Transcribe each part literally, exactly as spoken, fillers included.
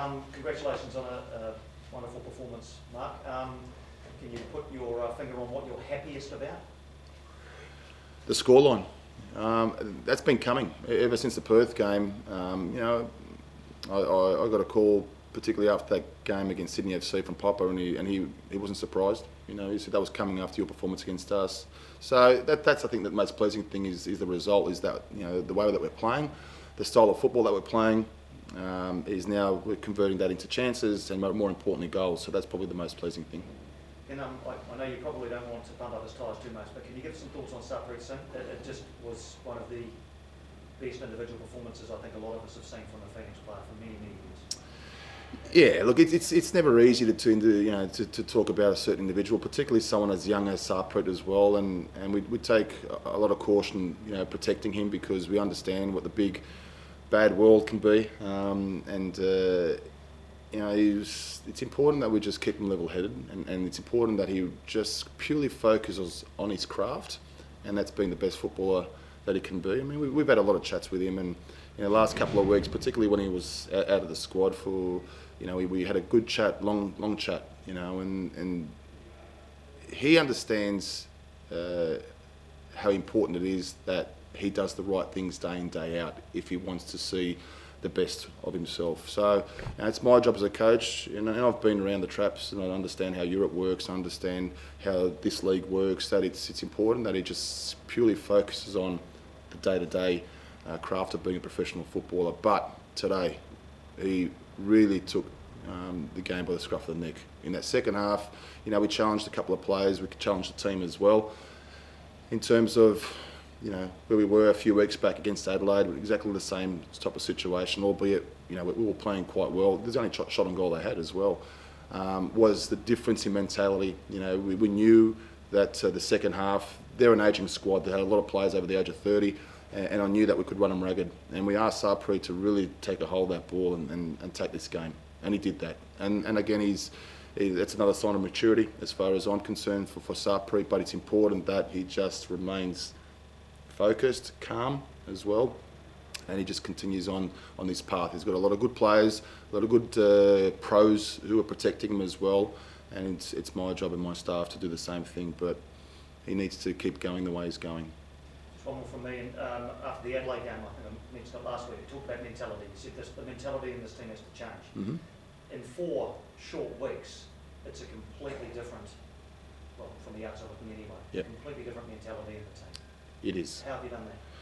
Um, congratulations on a, a wonderful performance, Mark. Um, can you put your uh, finger on what you're happiest about? The scoreline. Um, that's been coming ever since the Perth game. Um, you know, I, I, I got a call particularly after that game against Sydney F C from Popper, and he and he, he wasn't surprised. You know, he said that was coming after your performance against us. So that that's I think the most pleasing thing is is the result, is that, you know, the way that we're playing, the style of football that we're playing, um, is now we're converting that into chances and more importantly goals. So that's probably the most pleasing thing. And um, I, I know you probably don't want to bump up his tyres too much, but can you give some thoughts on Sarpreet Singh? It, it just was one of the best individual performances I think a lot of us have seen from a Phoenix player for many, many years. Yeah, look, it's it's, it's never easy to, to you know to, to talk about a certain individual, particularly someone as young as Sarpreet as well, and and we we take a lot of caution, you know, protecting him, because we understand what the big bad world can be, um, and. Uh, You know, he's, it's important that we just keep him level-headed, and, and it's important that he just purely focuses on his craft, and that's being the best footballer that he can be. I mean, we, we've had a lot of chats with him, and in the last couple of weeks, particularly when he was out of the squad for, you know, we, we had a good chat, long, long chat, you know, and and he understands uh, how important it is that he does the right things day in, day out if he wants to see the best of himself. So, you know, it's my job as a coach, you know, and I've been around the traps and I understand how Europe works, I understand how this league works, that it's it's important that he just purely focuses on the day-to-day uh, craft of being a professional footballer. But today, he really took um, the game by the scruff of the neck. In that second half, you know, we challenged a couple of players, we challenged the team as well, in terms of, you know, where we were a few weeks back against Adelaide, exactly the same type of situation, albeit, you know, we were playing quite well. There's only shot on goal they had as well. Um, was the difference in mentality. You know, we, we knew that uh, the second half, they're an ageing squad. They had a lot of players over the age of thirty, and, and I knew that we could run them ragged. And we asked Sarpreet to really take a hold of that ball and, and, and take this game, and he did that. And, and again, he's he, that's another sign of maturity as far as I'm concerned for, for Sarpreet, but it's important that he just remains focused, calm as well, and he just continues on on this path. He's got a lot of good players, a lot of good uh, pros who are protecting him as well, and it's, it's my job and my staff to do the same thing, but he needs to keep going the way he's going. Just one more from me. And, um, after the Adelaide game, I think I mentioned it last week, you talked about mentality. You said this, the mentality in this team has to change. Mm-hmm. In four short weeks, it's a completely different, well, from the outside looking anyway, yep. completely different mentality in the team. It is. How have you done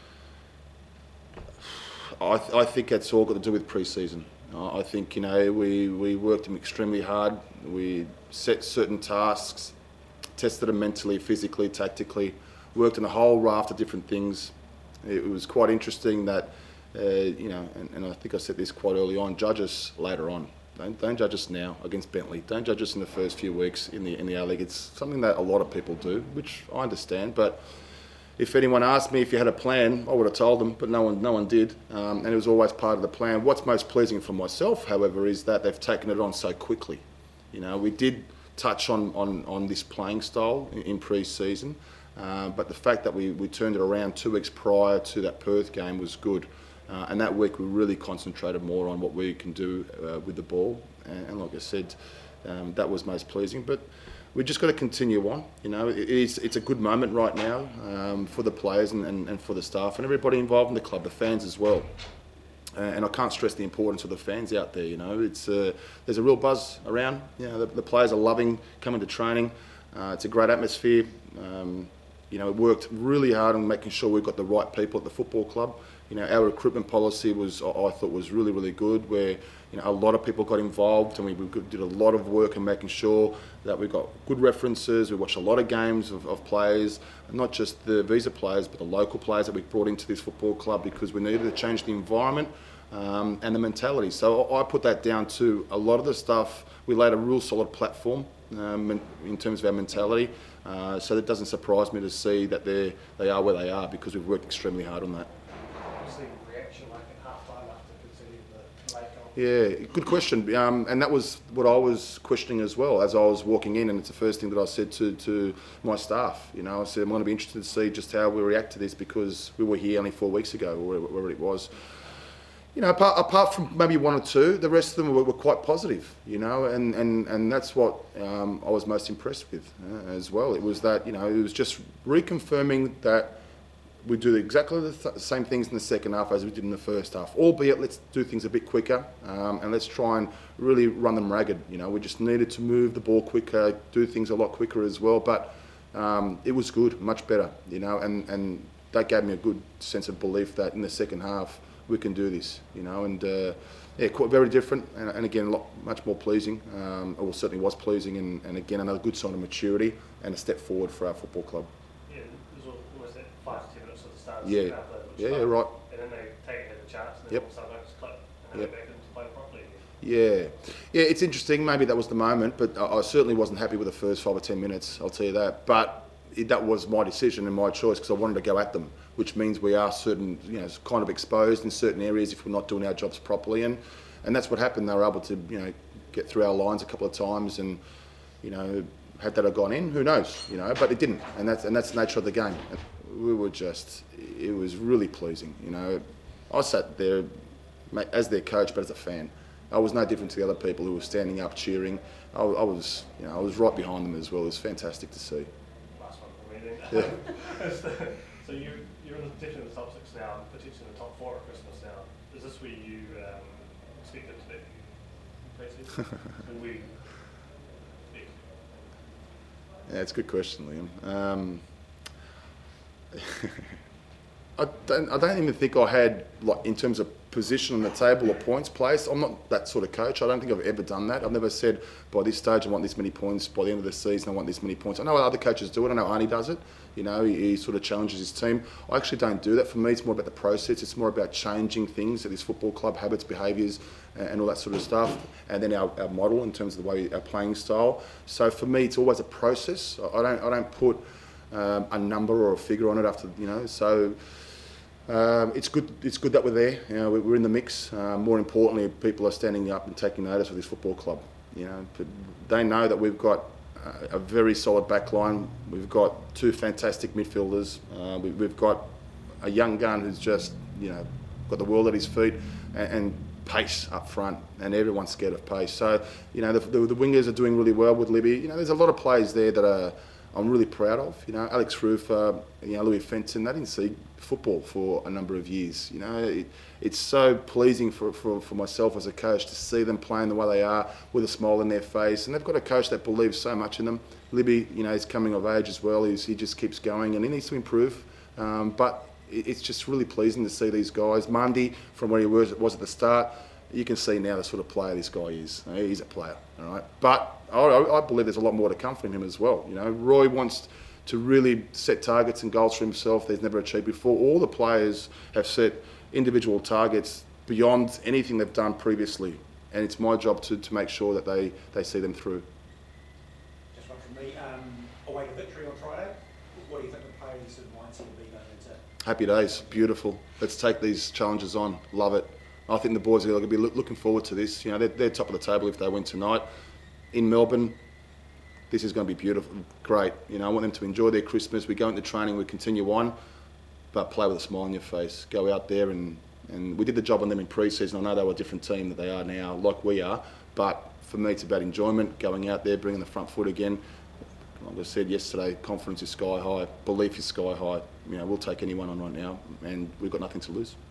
that? I, th I think it's all got to do with pre-season. I think, you know, we, we worked them extremely hard. We set certain tasks, tested them mentally, physically, tactically, worked on a whole raft of different things. It was quite interesting that, uh, you know, and, and I think I said this quite early on, judge us later on. Don't, don't judge us now against Bentley. Don't judge us in the first few weeks in the, in the A-League. It's something that a lot of people do, which I understand, but if anyone asked me if you had a plan, I would have told them, but no one, no one did, um, and it was always part of the plan. What's most pleasing for myself, however, is that they've taken it on so quickly. You know, we did touch on on, on this playing style in, in pre-season, uh, but the fact that we, we turned it around two weeks prior to that Perth game was good, uh, and that week we really concentrated more on what we can do uh, with the ball, and, and like I said, um, that was most pleasing. But we just got to continue on. You know, it is, it's a good moment right now um, for the players and, and, and for the staff and everybody involved in the club, the fans as well. Uh, and I can't stress the importance of the fans out there. You know, it's uh, there's a real buzz around. You know, the, the players are loving coming to training. Uh, it's a great atmosphere. Um, you know, we worked really hard on making sure we've got the right people at the football club. You know, our recruitment policy was, I thought, was really, really good, where, you know, a lot of people got involved, and we, we did a lot of work in making sure that we got good references. We watched a lot of games of, of players, not just the visa players, but the local players that we brought into this football club, because we needed to change the environment um, and the mentality. So I put that down to a lot of the stuff. We laid a real solid platform um, in terms of our mentality. Uh, so it doesn't surprise me to see that they they are where they are, because we've worked extremely hard on that. Reaction like at half time after conceding the late goal? Yeah, good question. Um, and that was what I was questioning as well as I was walking in, and it's the first thing that I said to, to my staff. You know, I said I'm going to be interested to see just how we react to this, because we were here only four weeks ago, or wherever it was. you know, apart, apart from maybe one or two, the rest of them were, were quite positive, you know, and, and, and that's what um, I was most impressed with uh, as well. It was that, you know, it was just reconfirming that we do exactly the th same things in the second half as we did in the first half, albeit let's do things a bit quicker um, and let's try and really run them ragged. You know, we just needed to move the ball quicker, do things a lot quicker as well, but um, it was good, much better, you know, and, and that gave me a good sense of belief that in the second half we can do this, you know, and uh, yeah, quite very different, and, and again, a lot, much more pleasing. Um, it was, certainly was pleasing, and, and again, another good sign of maturity and a step forward for our football club. Yeah, there's almost that five to ten minutes at the start of Yeah, the second half, though, which yeah, is yeah, right. And then they take ahead of the charts, and then Yep. all of a sudden they just click, and then Yep. they're back into play properly again. Yeah, yeah, it's interesting. Maybe that was the moment, but I, I certainly wasn't happy with the first five or ten minutes. I'll tell you that. But it, that was my decision and my choice because I wanted to go at them, which means we are certain, you know, kind of exposed in certain areas if we're not doing our jobs properly, and and that's what happened. They were able to, you know, get through our lines a couple of times, and you know, had that have gone in, who knows, you know, but it didn't, and that's and that's the nature of the game. We were just, it was really pleasing, you know. I sat there as their coach, but as a fan. I was no different to the other people who were standing up cheering. I, I was, you know, I was right behind them as well. It was fantastic to see. Last one for me then. Yeah. So you, you're in the, definitely in the top six now, potentially in the top four at Christmas now. Is this where you um, expect it to be? Impressive? Will we expect? Yeah, it's a good question, Liam. Um, I don't, I don't even think I had, like, in terms of position on the table or points placed. I'm not that sort of coach. I don't think I've ever done that. I've never said, by this stage I want this many points, by the end of the season I want this many points. I know other coaches do it. I know Arnie does it. You know, he, he sort of challenges his team. I actually don't do that. For me, it's more about the process. It's more about changing things at this football club, habits, behaviours, and, and all that sort of stuff. And then our, our model in terms of the way our playing style. So for me, it's always a process. I don't, I don't put um, a number or a figure on it after, you know, so. Um, it's good. It's good that we're there. You know, we're in the mix. Uh, more importantly, people are standing up and taking notice of this football club. You know, but they know that we've got a, a very solid back line. We've got two fantastic midfielders. Uh, we, we've got a young gun who's just, you know, got the world at his feet, and, and pace up front. And everyone's scared of pace. So, you know, the, the, the wingers are doing really well with Libby. You know, there's a lot of players there that are. I'm really proud of. You know, Alex Rufer, you know, Louis Fenton, they didn't see football for a number of years. You know, it, it's so pleasing for, for, for myself as a coach to see them playing the way they are with a smile in their face. And they've got a coach that believes so much in them. Libby, you know, is coming of age as well. He's, he just keeps going and he needs to improve. Um, but it, it's just really pleasing to see these guys. Mundy, from where he was, was at the start, you can see now the sort of player this guy is. He's a player, all right? But I, I believe there's a lot more to come from him as well. You know, Roy wants to really set targets and goals for himself they've never achieved before. All the players have set individual targets beyond anything they've done previously. And it's my job to, to make sure that they, they see them through. Just one from me. Um, away to victory on Friday. What do you think the players' mindset will be going into it? Happy days, beautiful. Let's take these challenges on. Love it. I think the boys are going to be looking forward to this. You know, they're, they're top of the table if they win tonight. In Melbourne, this is going to be beautiful, great. You know, I want them to enjoy their Christmas. We go into training, we continue on, but play with a smile on your face. Go out there and, and we did the job on them in pre-season. I know they were a different team that they are now, like we are, but for me it's about enjoyment, going out there, bringing the front foot again. Like I said yesterday, confidence is sky high, belief is sky high. You know, we'll take anyone on right now and we've got nothing to lose.